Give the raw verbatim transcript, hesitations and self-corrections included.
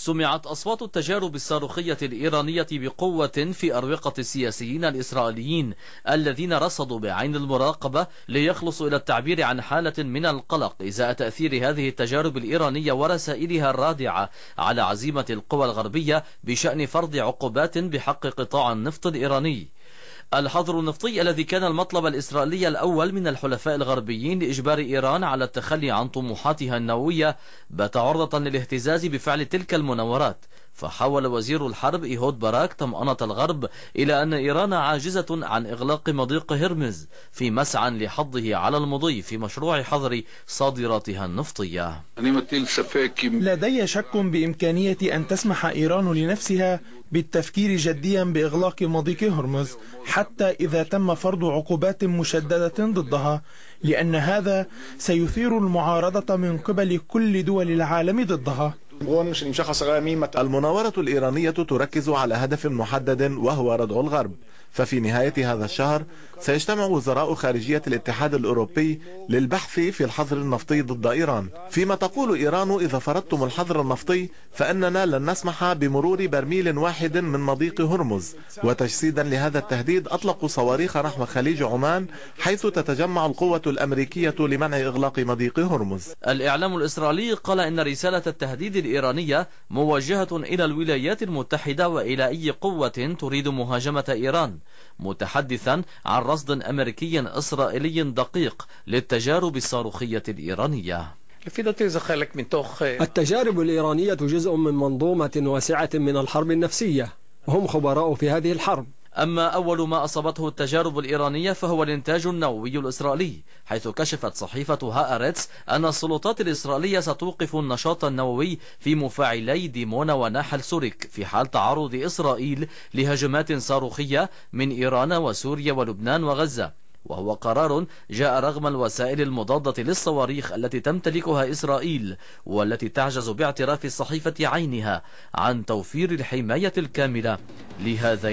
سمعت أصوات التجارب الصاروخية الإيرانية بقوة في أروقة السياسيين الإسرائيليين الذين رصدوا بعين المراقبة ليخلصوا إلى التعبير عن حالة من القلق إزاء تأثير هذه التجارب الإيرانية ورسائلها الرادعة على عزيمة القوى الغربية بشأن فرض عقوبات بحق قطاع النفط الإيراني. الحظر النفطي الذي كان المطلب الإسرائيلي الأول من الحلفاء الغربيين لإجبار إيران على التخلي عن طموحاتها النووية بات عرضة للاهتزاز بفعل تلك المناورات، فحاول وزير الحرب إيهود باراك طمأنة الغرب إلى أن إيران عاجزة عن إغلاق مضيق هرمز في مسعى لحضه على المضي في مشروع حظر صادراتها النفطية. لدي شك بإمكانية أن تسمح إيران لنفسها بالتفكير جديا بإغلاق مضيق هرمز حتى إذا تم فرض عقوبات مشددة ضدها، لأن هذا سيثير المعارضة من قبل كل دول العالم ضدها. المناورة الإيرانية تركز على هدف محدد وهو ردع الغرب، ففي نهاية هذا الشهر سيجتمع وزراء خارجية الاتحاد الأوروبي للبحث في الحظر النفطي ضد إيران، فيما تقول إيران إذا فرضتم الحظر النفطي فإننا لن نسمح بمرور برميل واحد من مضيق هرمز. وتجسيدا لهذا التهديد أطلقوا صواريخ نحو خليج عمان حيث تتجمع القوة الأمريكية لمنع إغلاق مضيق هرمز. الإعلام الإسرائيلي قال إن رسالة التهديد الإيرانية موجهة إلى الولايات المتحدة وإلى أي قوة تريد مهاجمة إيران، متحدثا عن رصد أمريكي إسرائيلي دقيق للتجارب الصاروخية الإيرانية. التجارب الإيرانية جزء من منظومة واسعة من الحرب النفسية، هم خبراء في هذه الحرب. أما أول ما أصابته التجارب الإيرانية فهو الإنتاج النووي الإسرائيلي، حيث كشفت صحيفة هآرتس أن السلطات الإسرائيلية ستوقف النشاط النووي في مفاعلي ديمونا وناحل سوريك في حال تعرض إسرائيل لهجمات صاروخية من إيران وسوريا ولبنان وغزة، وهو قرار جاء رغم الوسائل المضادة للصواريخ التي تمتلكها إسرائيل والتي تعجز باعتراف الصحيفة عينها عن توفير الحماية الكاملة لهذين